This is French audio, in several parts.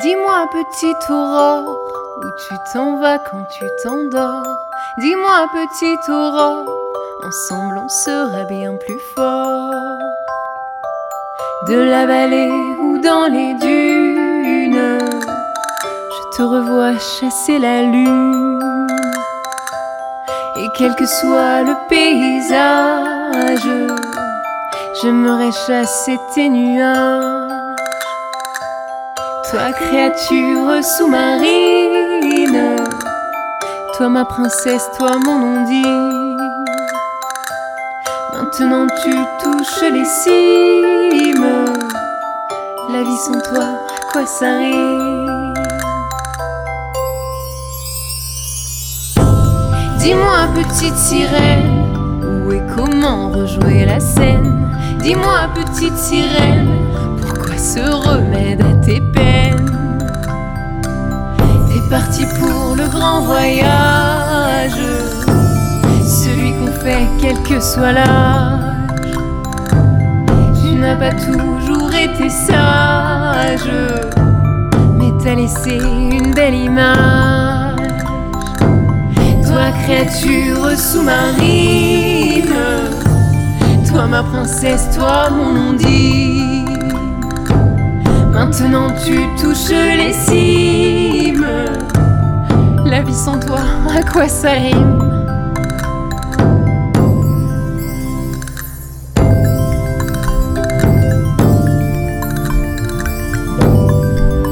Dis-moi petite aurore, où tu t'en vas quand tu t'endors. Dis-moi petite aurore, ensemble on sera bien plus fort. De la vallée ou dans les dunes, je te revois chasser la lune. Et quel que soit le paysage, j'aimerais chasser tes nuages. Toi créature sous-marine, toi ma princesse, toi mon ondine. Maintenant tu touches les cimes, la vie sans toi, à quoi ça rime? Dis-moi petite sirène, où et comment rejouer la scène? Dis-moi petite sirène, pourquoi ce remède à tes peines? T'es parti pour le grand voyage, celui qu'on fait quel que soit l'âge. Tu n'as pas toujours été sage, mais t'as laissé une belle image. Toi créature sous-marine, toi ma princesse, toi mon ondine. Maintenant tu touches les cimes, la vie sans toi, à quoi ça rime?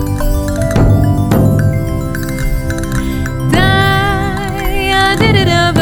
Da, ya, da, da, da.